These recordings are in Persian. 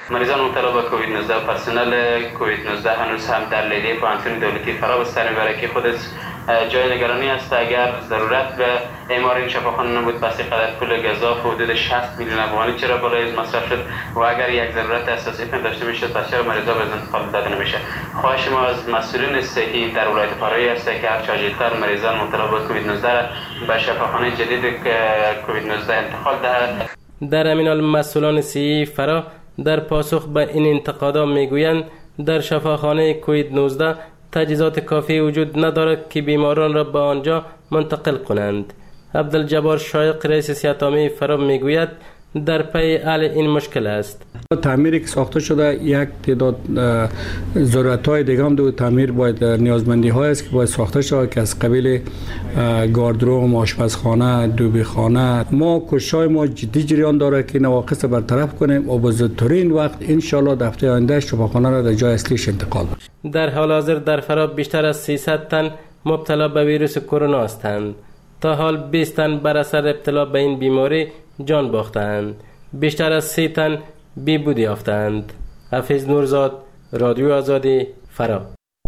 مریضان مبتلا به کووید 19 و پرسنل کووید 19 هنوز هم در لیده پانتون دولتی فرا بستر میبره که خودش جای نگرانی است. اگر ضرورت به اعمار این شفاخانه نبود پس اینقدر پول گزاف حدود 60 میلیون افغانی چرا بالای مصرف شد و اگر یک ضرورت اساسی داشته میشه پس چرا مریضا به انتقال داده نمیشه؟ خواهش ما از مسئولین صحی در ولایت فرایی است که هر چه زودتر مریضان مبتلا به کووید 19 به شفاخانه جدید کووید 19 انتقال دهد. در همین حال مسئولان صحی فرا در پاسخ به این انتقادات میگویند در شفاخانه کووید 19 تجهیزات کافی وجود ندارد که بیماران را به آنجا منتقل کنند. عبدالجبار شایق رئیس صحت‌عامه فرا میگوید در پی حل این مشکل است. تعمیری که ساخته شده یک تعداد ضرورت‌های دیگه هم دو تعمیر باید نیازمندی‌های است که باید ساخته شود که از قبیل گاردروم، آشپزخانه، دوبیخانه. ما کوشش‌های ما جدی جریان داره که نواقص برطرف کنیم و به زودترین وقت ان شاءالله در هفته آینده شفاخانه را در جای اصلیش انتقال بدیم. در حال حاضر در فرا بیشتر از 300 تن مبتلا به ویروس کرونا هستند. تا حال 20 تن بر اثر ابتلا به این بیماری جان باختند. بیشتر از 30 تن بیبود یافتند. حفیظ نورزاد، رادیو آزادی، فرا.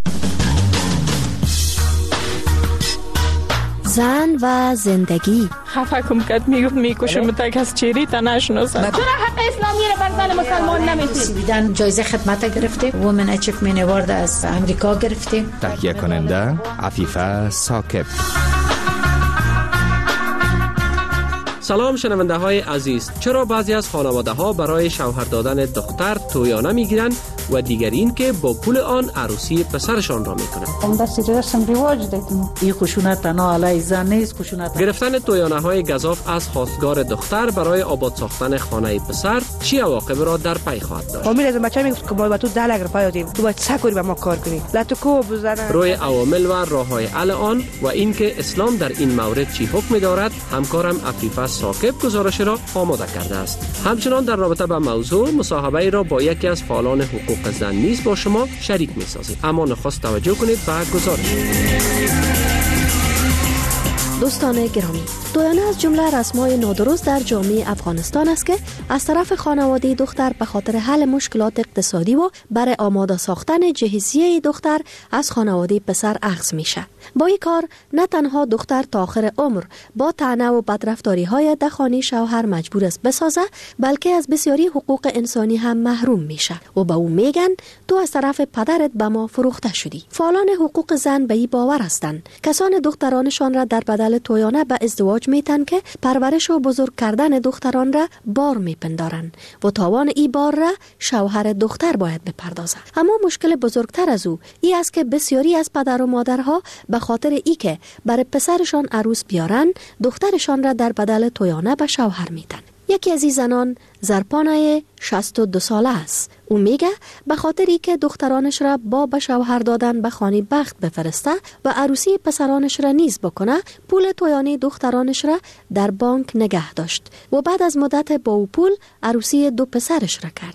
زن و زندگی. خفه کم کد میکشم تا کس چیری تا نشناسم. چرا حق اسلامی را بر زن مسلمان نمیدید؟ سویدن جایزه خدمت گرفته، وومن اچیومنت اوارد از امریکا گرفته. تهیه کننده عفیفه ثاقب. سلام شنونده های عزیز. چرا بعضی از خانواده ها برای شوهر دادن دختر تویانه می گیرند و دیگر این که با پول آن عروسی پسرشان را می کنند؟ این خشونت تنها علیه زن نیست، خشونت گرفتن تویانه های گزاف از خواستگار دختر برای آباد ساختن خانه پسر چی عواقب را در پی خواهد داشت؟ فامیل از بچه‌ها میگفت که ما با تو 10 لک روپیه دادیم، تو باید سکوری با ما کار کنی، لاتوکو بزنه. روی عوامل و راه‌های حل آن و اینکه اسلام در این مورد چی حکم دارد، همکارم عفیفه ثاقب گزارش را آماده کرده است. همچنان در رابطه با موضوع مصاحبه را با یکی از فعالان حقوق زن نیز با شما شریک می‌سازیم. اما نخست توجه کنید به گزارش. دوستان گرامی، تویانه از جمله رسم‌های نادرست در جامعه افغانستان است که از طرف خانواده دختر به خاطر حل مشکلات اقتصادی و برای آماده ساختن جهیزیه دختر از خانواده پسر اخذ میشه. با این کار نه تنها دختر تا آخر عمر با طعنه و بدرفتاری‌های دخانی شوهر مجبور است بسازه، بلکه از بسیاری حقوق انسانی هم محروم میشه و به او میگن تو از طرف پدرت به ما فروخته شدی. فعالان حقوق زن به این باور هستند کسان دخترانشان را در بدل تویانه به ازدواج میتن که پرورش و بزرگ کردن دختران را بار میپندارن و تاوان ای بار را شوهر دختر باید بپردازه. اما مشکل بزرگتر از او ای است که بسیاری از پدر و مادرها به خاطر ای که برای پسرشان عروس بیارن دخترشان را در بدل تویانه به شوهر میدن. یکی از این زنان زرپانه 62 ساله است. او میگه به خاطر ای که دخترانش را با به شوهر دادن به خانه بخت بفرسته و عروسی پسرانش را نیز بکنه، پول تویانه دخترانش را در بانک نگه داشت و بعد از مدت با او پول عروسی دو پسرش را کرد.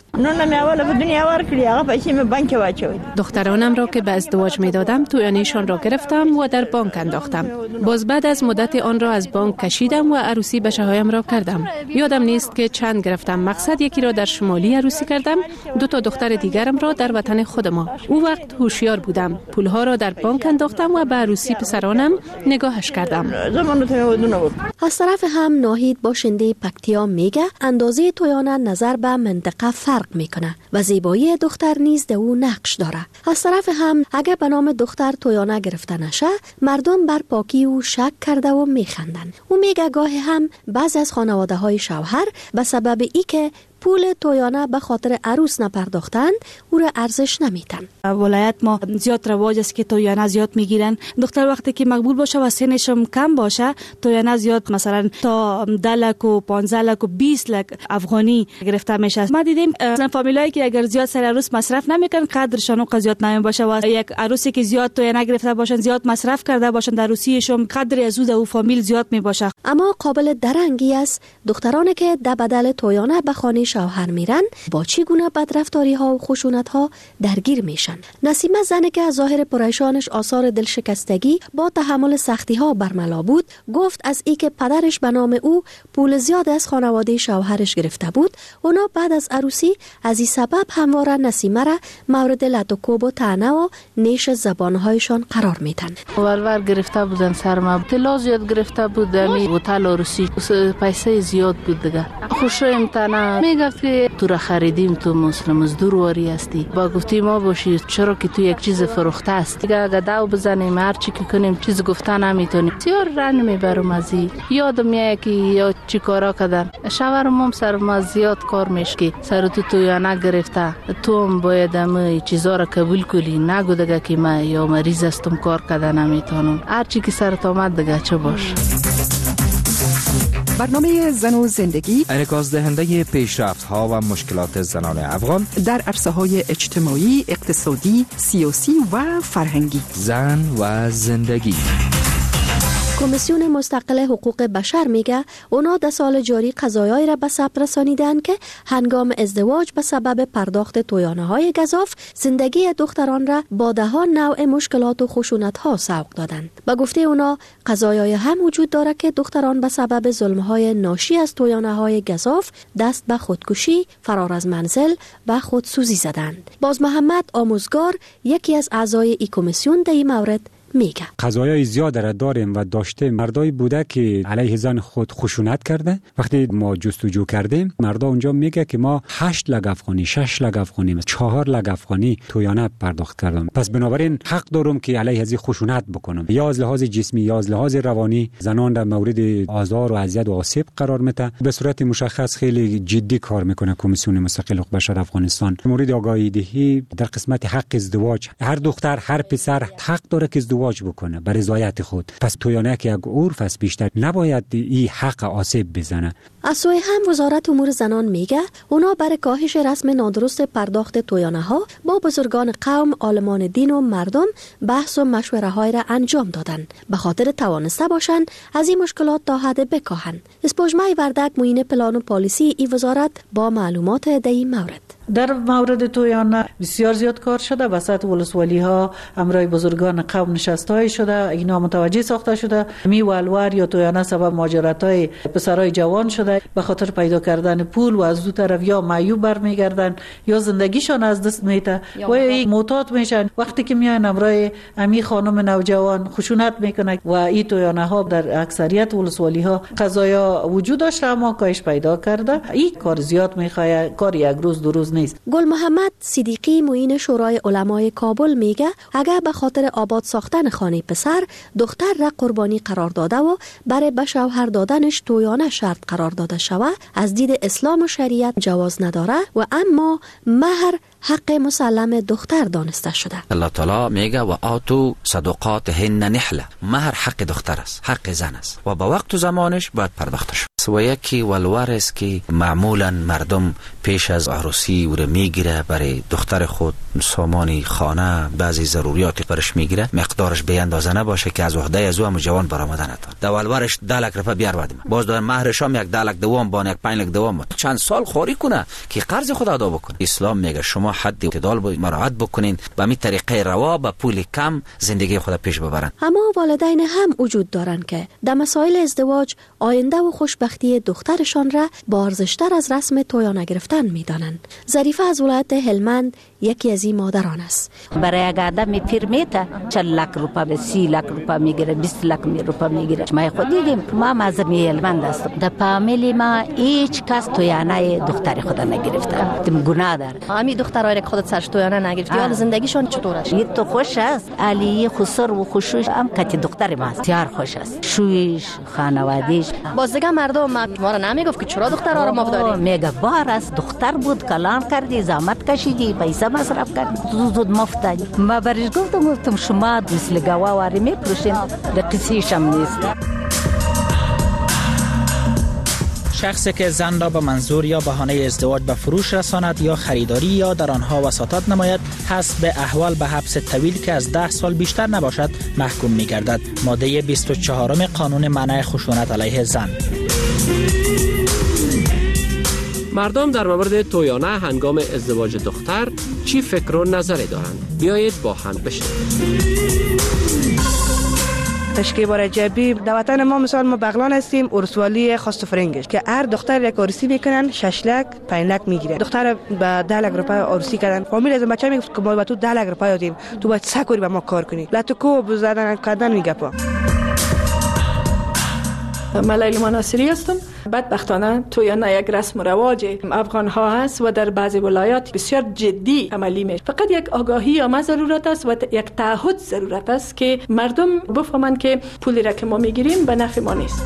دخترانم را که به ازدواج میدادم تویانهشان را گرفتم و در بانک انداختم. باز بعد از مدت آن را از بانک کشیدم و عروسی بچه‌هایم را کردم. یادم نیست که چند گرفتم. مقصد یکی را در شمالی عروسی کردم، 2 تا دختر دیگرم را در وطن خود ما. او وقت هوشیار بودم. پولها را در بانک انداختم و به عروسی پسرانم نگاهش کردم. از طرف هم ناهید باشنده پکتیا میگه اندازه تویانه نظر به منطقه فرق میکنه و زیبایی دختر نیز در او نقش داره. از طرف هم اگه به نام دختر تویانه گرفته نشه، مردم بر پاکی او شک کرده و میخندن. او میگه گاهی هم بعضی از خانواده های شوهر به سبب ای که پول تویانه به خاطر عروس نپرداختن او را ارزش نمیتن. ولایت ما زیاد رواج است که تویانه زیاد میگیرن. دختر وقتی که مقبول باشه و سنش کم باشه تویانه زیاد مثلا تا 10 لک و 15 لک و 20 لک افغانی گرفته میشه. ما دیدیم مثلا فامیلایی که اگر زیاد سر عروس مصرف نمیکنن قدرشون و زیاد نمی باشه و یک عروسی که زیاد تویانه گرفته باشن زیاد مصرف کرده باشن در عروسیشون قدر از او فامیل زیاد می باشه. اما قابل درنگی است دخترانی که در بدل تویانه به خانه شوهر میرن با چی گونه بدرفتاری ها و خشونت ها درگیر میشن. نسیمه زنی که از ظاهر پریشانش آثار دلشکستگی با تحمل سختی ها برملا بود گفت از ای که پدرش به نام او پول زیاد از خانواده شوهرش گرفته بود، اونا بعد از عروسی از این سبب همواره نسیمه را مورد لط و کوب و طعنه و نیش زبانهایشان قرار میدن. ولور گرفته بودن سرما، طلا زیاد گرفته بود، هتل عروسی پیسه زیاد بود دیگه. خوشم تنه میگفت که تو را خریدیم، تو مزدور واری هستی، با گفتی ما باشی، چرا که تو یک چیز فروخته است دیگه، اگه داو بزنیم هر چی که کنیم چیز گفته نمیتونیم. بسیار رنج میبرم از این. یادم میاد که یا چی کارا کردن. شوهرم سرما زیاد کار میشه، سر تو یا نگرفته، تو هم باید همه چیزا را قبول کنی، نگو دیگه که من یا مریض هستم کار کردن نمیتونم. هر چی که سرت آمد دیگه چه باش. برنامه زن و زندگی انعکاس دهنده پیشرفت‌ها و مشکلات زنان افغان در عرصه‌های اجتماعی، اقتصادی، سیاسی و فرهنگی. زن و زندگی. کمیسیون مستقل حقوق بشر میگه اونا در سال جاری قضایایی را به ثبت رسانیدن که هنگام ازدواج به سبب پرداخت تویانه‌های گزاف زندگی دختران را با ده‌ها نوع مشکلات و خشونت‌ها سوق دادند. به گفته اونا قضایایی هم وجود داره که دختران به سبب ظلم‌های ناشی از تویانه‌های گزاف دست به خودکشی، فرار از منزل و خودسوزی زدند. باز محمد آموزگار یکی از اعضای این کمیسیون در این مورد میگه قضایای زیاد را داریم و داشته مردای بوده که علیه زن خود خشونت کرده. وقتی ما جستجو کردیم مردا اونجا میگه که ما 8 لک افغانی، 6 لک افغانی، 4 لک افغانی تویانه پرداخت کردم. پس بنابراین حق دارم که علیه از خشونت بکنم، یا از لحاظ جسمی یا از لحاظ روانی زنان در مورد آزار و اذیت و آسیب قرار میده. به صورت مشخص خیلی جدی کار میکنه کمیسیون مستقل حقوق بشر افغانستان مورد آگاهی دهی در قسمت حق ازدواج. هر دختر هر پسر حق داره که ازدواج بکنه به رضایت خود. پس تویانه که یک عرف است بیشتر نباید این حق آسیب بزنه. از سوی هم وزارت امور زنان میگه اونا برای کاهش رسم نادرست پرداخت تویانه ها با بزرگان قوم، عالمان دین و مردم بحث و مشوره های را انجام دادن به خاطر توانسته باشن از این مشکلات تا حد بکاهن. اسپوجمای وردک معین پلان و پالیسی ای وزارت با معلومات در این مورد. در مورد تویانه بسیار زیاد کار شده، وسط ولسوالی ها امرای بزرگان قوم نشستای شده، اینا متوجه ساخته شده. می ولور یا تویانه سبب مهاجرت های پسرای جوان شده به خاطر پیدا کردن پول و از دو طرف یا معیوب برمیگردن یا زندگیشان از دست میته و این معتاد میشن. وقتی که میان امرای امی خانم نوجوان خشونت میکنه و این تویانه ها در اکثریت ولسوالی ها قضایا وجود داشته اما کاهش پیدا کرده. این کار زیاد میخواد، کار یک روز دو روز نیست. گل محمد صدیقی معین شورای علمای کابل میگه اگر به خاطر آباد ساختن خانه پسر دختر را قربانی قرار داده و برای به شوهر دادنش تویانه شرط قرار داده شود از دید اسلام و شریعت جواز نداره و اما مهر حق مسلم دختر دانسته شده. الله تعالی میگه و آتو صدقاتهن نحله، مهر حق دختر است، حق زن است و با وقت و زمانش باید پرداخت شود. و یکی ولور است که معمولا مردم پیش از عروسی او میگیره برای دختر خود سامان خانه بعضی ضروریات برش میگیره، مقدارش به اندازه نباشه که از عهده از او هم جوان برآمده نتونه. در ولورش 10 لک روپیه بیار بدیم، باز دار مهرش هم یک 10 لک دوام با یک 5 لک دوام چند سال خوری کنه که قرض خود ادا بکنه. اسلام میگه شما حد اعتدال مراعات بکنین، به همین طریقه روا با پول کم زندگی خود پیش ببرن. اما والدین هم وجود دارن که در مسائل ازدواج آینده و خوشبختی دخترشان را با ارزشتر از رسم تویانه گرفتن میدانند. ظریفه از ولایت هلمند یکی از این مادران است. برای یک آدم پیر میته 40 لک روپیه 30 لک روپیه میگیره، 20 لک روپیه میگیره. ما خود دیدیم، ما مذهبی هلمند هستم، در فامیلی ما هیچ کس تویانه دختر خود نگرفته. تم گناه داره. همین دخترای که خودت سرش تویانه نگرفت، حال زندگیشون چطور است؟ تو خوش است. علی خسر و خوشش هم کتی دختر ما است. بسیار خوش است. شویش، خانواده‌اش. باز دیگه مردم ما را نمیگفت که چرا دخترها را مبدالی؟ میگه بار است، دختر بود، کلان کردی، زحمت کشیدی، پیسه مصرف کردی، زود مفتادی. ما برش گفتم شما مثل گواواری میپروشین، قصیش هم نیست. شخصی که زن را به منظور یا بهانه ازدواج به فروش رساند یا خریداری یا در آنها وساطت نماید حسب احوال به حبس طویل که از 10 سال بیشتر نباشد محکوم می‌گردد. ماده 24 قانون منع خشونت علیه زن. مردم در مورد تویانه هنگام ازدواج دختر چی فکر و نظری دارند؟ بیایید با هم بشنویم. تشکیل رجبی در وطن ما مثال ما بغلان هستیم، ارسوالی خواست فرنگش که هر دختر یک عروسی میکنن 6 لک 5 لک میگیره. دختر به 10 لک روپیه عروسی کردن. فامیل از بچه میگه که ما با تو 10 لک روپیه دادیم، تو باید سکوری به ما کار کنی. لاتو بزدن کردن میگپا. من لیلا ناصری هستم. بدبختانه تویانه یک رسم و رواج افغان ها هست و در بعضی ولایات بسیار جدی عملی میشه. فقط یک آگاهی عامه ضرورت است و یک تعهد ضرورت است که مردم بفهمند که پولی را که ما میگیریم به نفع ما نیست.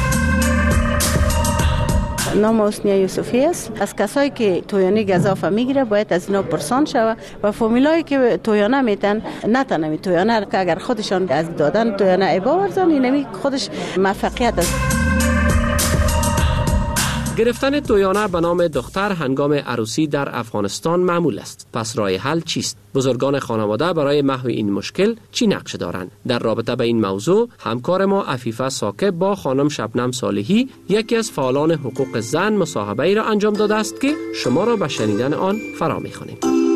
نام حسنیه یوسفی است. از کسایی که تویانه گزافه میگیره باید از اینا پرسان شود و فامیلایی که تویانه میتن نتنمی تویانه که اگر خودشان از دادن تویانه عیبا ورزن اینمی خودش موفقیت است. گرفتن تویانه به نام دختر هنگام عروسی در افغانستان معمول است. پس راه حل چیست؟ بزرگان خانواده برای محو این مشکل چی نقش دارند؟ در رابطه به این موضوع همکار ما عفیفه ثاقب با خانم شبنم صالحی یکی از فعالان حقوق زن مصاحبه‌ای را انجام داده است که شما را به شنیدن آن فرا می‌خوانیم.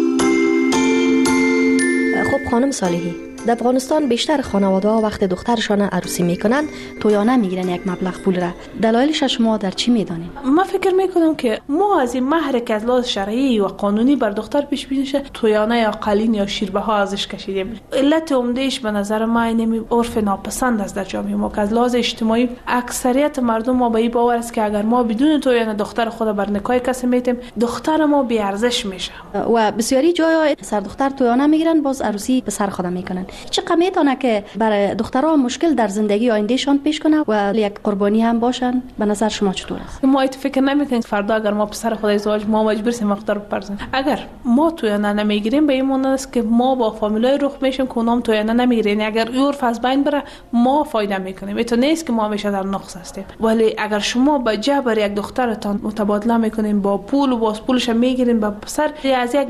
خب خانم صالحی، در افغانستان بیشتر خانواده‌ها وقت دخترشان عروسی میکنن تویانه میگیرن یک مبلغ پول را. دلایلش شما در چی میدانید؟ من فکر میکنم که ما از این مهر که از لحاظ شرعی و قانونی بر دختر پیش بینی شه تویانه یا قلین یا شیربه ها ازش کشیدیم. علت عمدهش به نظر ما اینمی عرف ناپسند است در جامعه ما که از لحاظ اجتماعی اکثریت مردم ما به این باور است که اگر ما بدون تویانه دختر خود بر نکاح کسی میتیم دختر ما بی ارزش میشه. و بسیاری جاها سر دختر تویانه میگیرن باز عروسی پسر خود میکنن. چقدر میتونه که برای دخترها مشکل در زندگی آیندهشان پیش کنه و یک قربانی هم باشن؟ به نظر شما چطور است؟ ما ایت فکر نمیکنیم فردا اگر ما پسر خود ازدواج ما مجبور سیم دختر بپرزیم. اگر ما تویانه نمیگیریم به این معنی است که ما با فامیلای رخ میشیم که اونام تویانه نمیگیرن. اگر عرف از بین بره ما فایده میکنیم. تو نیست که ما همیشه در نقص هستیم. ولی اگر شما با جبر یک دخترتان متبادله میکنین با پول و باز پولش میگیرین با پسر از یک